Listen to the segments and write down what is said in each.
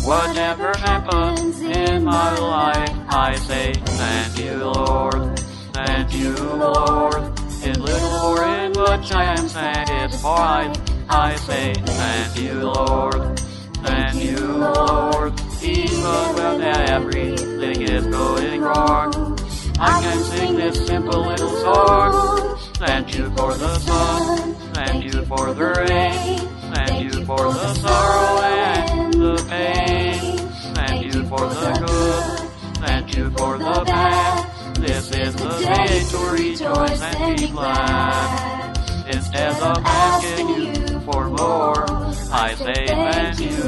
Whatever happens in my life, I say, thank you, Lord. Thank you, Lord. In little or in much I am satisfied. I say, thank you, Lord. Thank you, Lord. Even when everything is going wrong, I can sing this simple little song. Thank you for the sun. Thank you for the rain. Thank you for the sorrow and the pain. Thank you for the good. Thank you for the bad. This is the day to rejoice and be glad. Instead of asking you for more, I say thank you,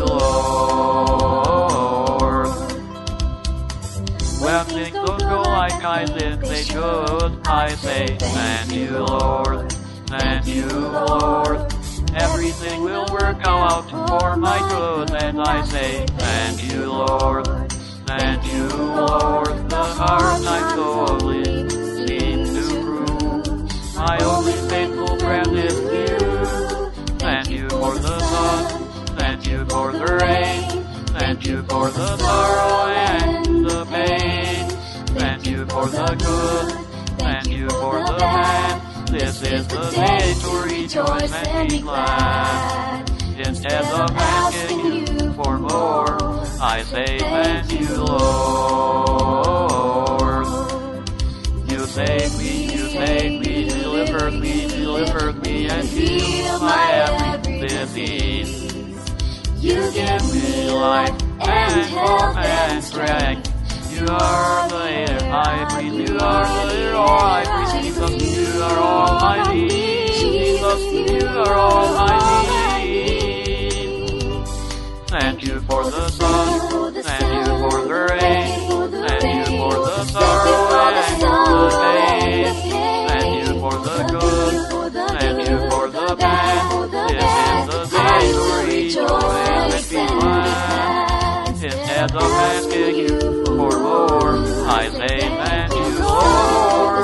Lord. When things don't go like I think they should, I say thank you, Lord. Thank you, Lord. Everything will work out for my good, and I say thank you, Lord. Thank you, Lord. The hard times slowly seem to prove my only faithful friend is you. Thank you for the sun. Thank you for the rain. Thank you for the sorrow and the pain. Thank you for the good. Thank you for the bad. This is the day to rejoice and be glad. Instead of asking you for more, I say thank you, Lord. You saved me, delivered me, and healed my every disease. You give me life and health and strength. You are the air I breathe, you are the air I breathe. Jesus, you are all I need. Jesus, you are all I need. Thank you for the sun, thank you for the rain, thank you for the sorrow and the pain. Thank you for the good, thank you for the bad. This is the day to rejoice and be glad. Instead of asking you for more, I say thank you, Lord.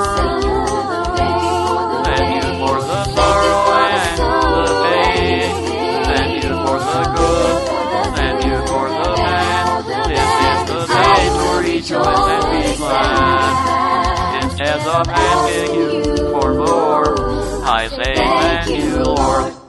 Thank you for the sorrow and the pain. Thank you for the good. Thank you for the bad. This is the day to rejoice and be glad. Instead of asking you for more, I say thank you, Lord.